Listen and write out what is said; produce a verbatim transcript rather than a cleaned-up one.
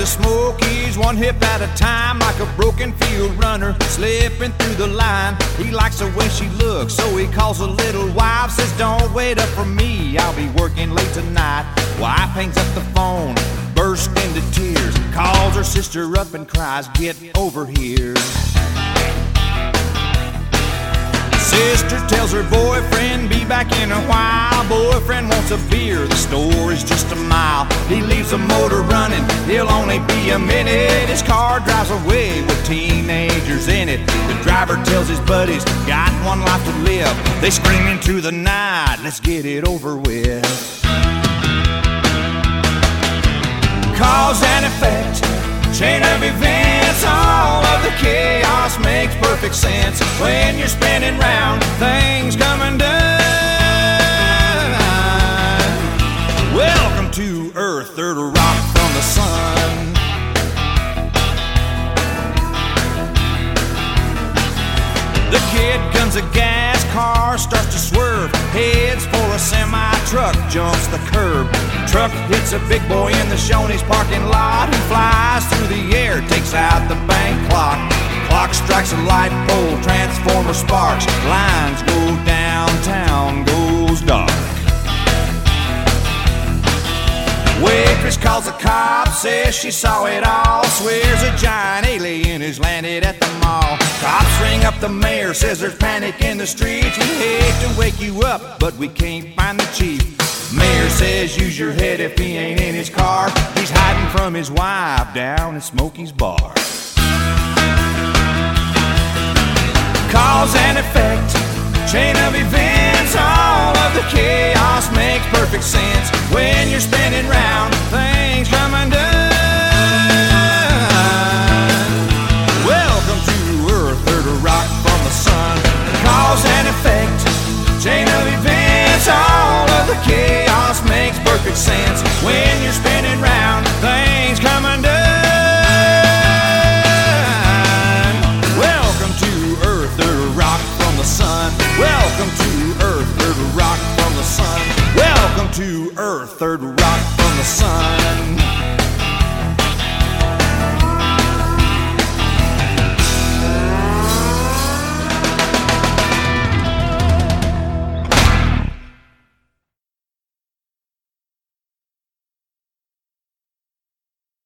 the Smokies, one hip at a time, like a broken field runner, slipping through the line. He likes the way she looks, so he calls a little wife, says, don't wait up for me, I'll be working late tonight. Wife hangs up the phone, bursts into tears, calls her sister up and cries, get over here. Sister tells her boyfriend, be back in a while. Boyfriend wants a beer, the store is just a mile. He leaves the motor running, he'll only be a minute. His car drives away with teenagers in it. The driver tells his buddies, got one life to live. They scream into the night, let's get it over with. Cause and effect, chain of events, all of the chaos makes perfect sense when you're spinning round, things come undone. Welcome to Earth, third rock from the sun. The kid guns a gas, car starts to swerve, heads for a semi-truck, jumps the curb. Truck hits a big boy in the Shoney's parking lot. He flies through the air, takes out the bank clock. Clock strikes a light pole, transformer sparks. Lines go downtown, goes dark. Waitress calls the cops, says she saw it all. Swears a giant alien has landed at the mall. Cops ring up the mayor, says there's panic in the streets. We hate to wake you up, but we can't find the chief. Mayor says use your head if he ain't in his car. He's hiding from his wife down at Smokey's bar. Cause and effect, chain of events, all of the chaos makes perfect sense when you're spinning round, things come undone. Welcome to Earth, third rock from the sun. Cause and effect, chain of events, all of the chaos makes perfect sense when you're spinning round, things come undone. Welcome to Earth, third rock from the sun. Welcome to Earth, third rock from the sun. Welcome to Earth, third rock from the sun.